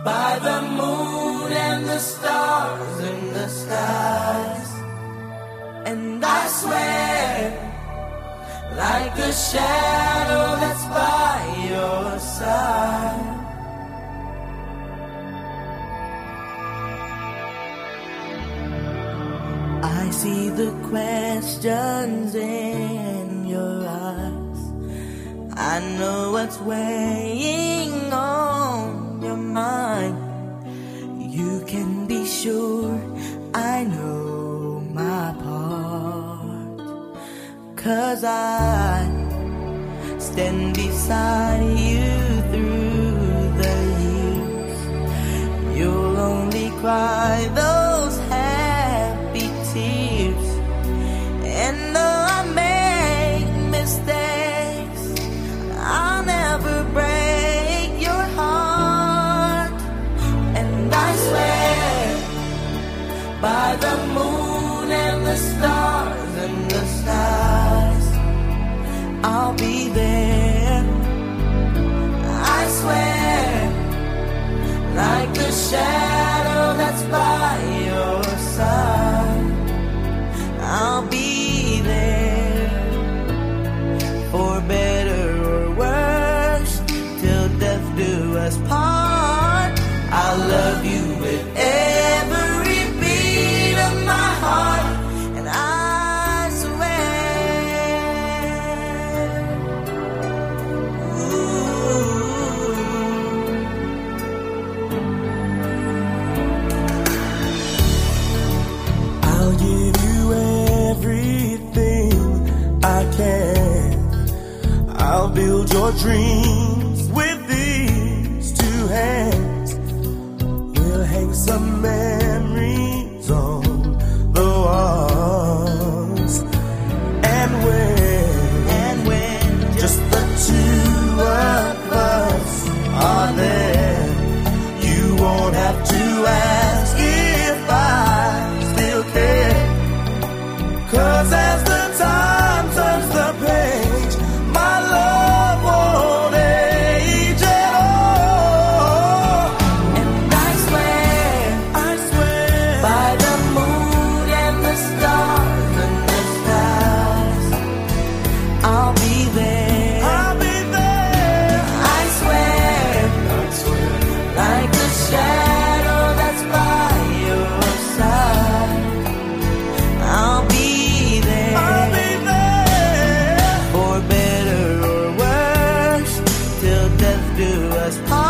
by the moon and the stars in the skies. And I swear, like a shadow that's by your side. I see the questions in your eyes. I know what's weighing on your mind. You can be sure I know my part, 'cause I stand beside you through the years. You'll only cry those happy tears. And though I make mistakes, I'll never break your heart. And I swear, by the moon and the stars and the stars, I'll be there. I swear, like a shadow that's by your side, I'll be there. For better or worse, till death do us part. I'll love you with every beat of my heart. And I swear, I'll give you everything I can. I'll build your dreams with these two hands. We'll hang some memories on the walls. And when just the two of us are there, you won't have to ask if I still care. 'Cause as the time turns the page, my love won't age at all. and I swear, by the moon and the stars and the stars, I'll be there. I'll be there. I swear, like a shadow that's by your side, I'll be there. I'll be there. For better or worse, till death do us part.